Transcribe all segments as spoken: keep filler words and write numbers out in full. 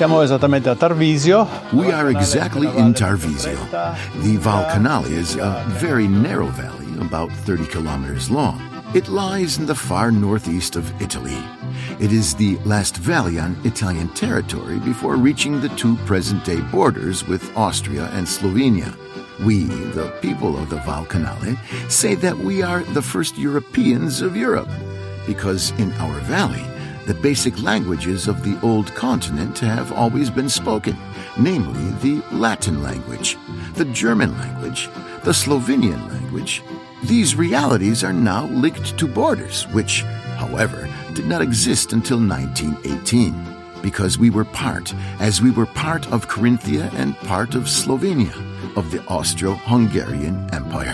Siamo esattamente a Tarvisio. We are exactly in Tarvisio. The Val Canale is a very narrow valley, about thirty kilometers long. It lies in the far northeast of Italy. It is the last valley on Italian territory before reaching the two present-day borders with Austria and Slovenia. We, the people of the Val Canale, say that we are the first Europeans of Europe, because in our valley, the basic languages of the old continent have always been spoken, namely the Latin language, the German language, the Slovenian language. These realities are now linked to borders, which, however, did not exist until nineteen eighteen, because we were part, as we were part of Carinthia and part of Slovenia, of the Austro-Hungarian Empire.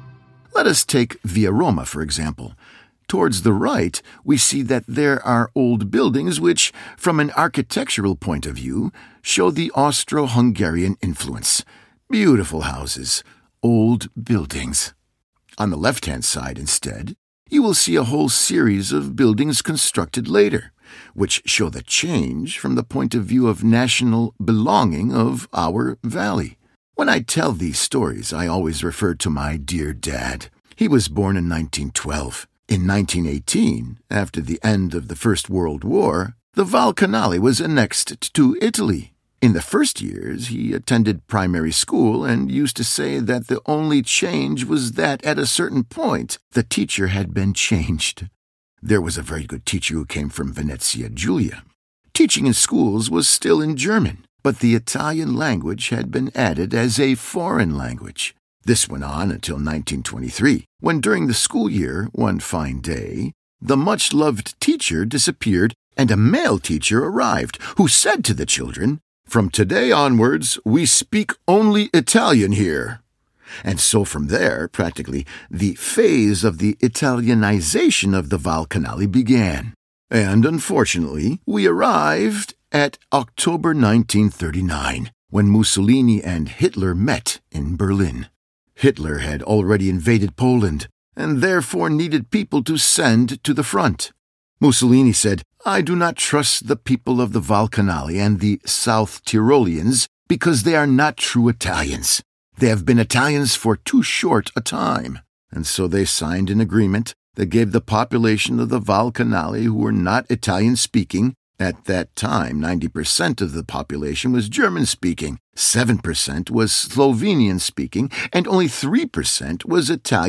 Let us take Via Roma, for example. Towards the right, we see that there are old buildings which, from an architectural point of view, show the Austro-Hungarian influence. Beautiful houses, old buildings. On the left-hand side, instead, you will see a whole series of buildings constructed later, which show the change from the point of view of national belonging of our valley. When I tell these stories, I always refer to my dear dad. He was born in nineteen twelve. In nineteen eighteen, after the end of the First World War, the Val Canale was annexed to Italy. In the first years, he attended primary school and used to say that the only change was that at a certain point, the teacher had been changed. There was a very good teacher who came from Venezia Giulia. Teaching in schools was still in German, but the Italian language had been added as a foreign language. This went on until nineteen twenty-three, when during the school year, one fine day, the much-loved teacher disappeared and a male teacher arrived, who said to the children, "From today onwards, we speak only Italian here." And so from there, practically, the phase of the Italianization of the Val Canale began. And unfortunately, we arrived at October nineteen thirty-nine, when Mussolini and Hitler met in Berlin. Hitler had already invaded Poland, and therefore needed people to send to the front. Mussolini said, "I do not trust the people of the Val Canale and the South Tyroleans because they are not true Italians. They have been Italians for too short a time." And so they signed an agreement that gave the population of the Val Canale who were not Italian-speaking. At that time, ninety percent of the population was German-speaking, seven percent was Slovenian-speaking, and only three percent was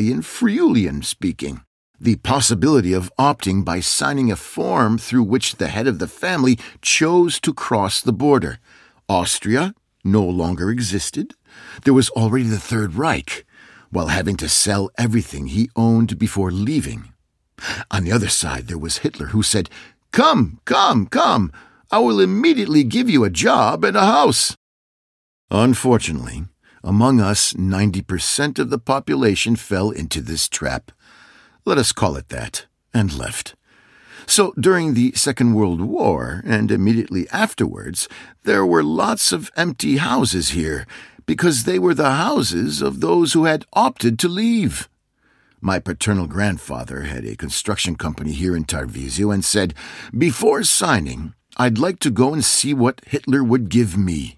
Italian-Friulian-speaking. The possibility of opting by signing a form through which the head of the family chose to cross the border. Austria no longer existed. There was already the Third Reich, while having to sell everything he owned before leaving. On the other side, there was Hitler, who said, "Come, come, come, I will immediately give you a job and a house." Unfortunately, among us, ninety percent of the population fell into this trap. Let us call it that, and left. So during the Second World War, and immediately afterwards, there were lots of empty houses here, because they were the houses of those who had opted to leave. My paternal grandfather had a construction company here in Tarvisio and said, "Before signing, I'd like to go and see what Hitler would give me."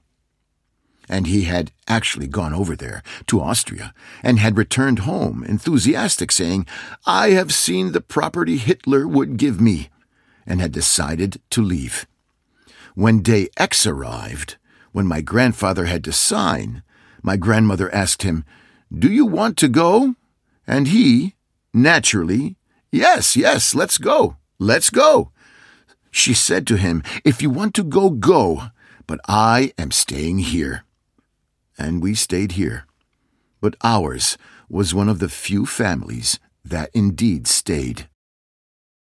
And he had actually gone over there, to Austria, and had returned home enthusiastic, saying, "I have seen the property Hitler would give me," and had decided to leave. When day X arrived, when my grandfather had to sign, my grandmother asked him, "Do you want to go?" And he, naturally, "Yes, yes, let's go, let's go." She said to him, "If you want to go, go, but I am staying here." And we stayed here. But ours was one of the few families that indeed stayed.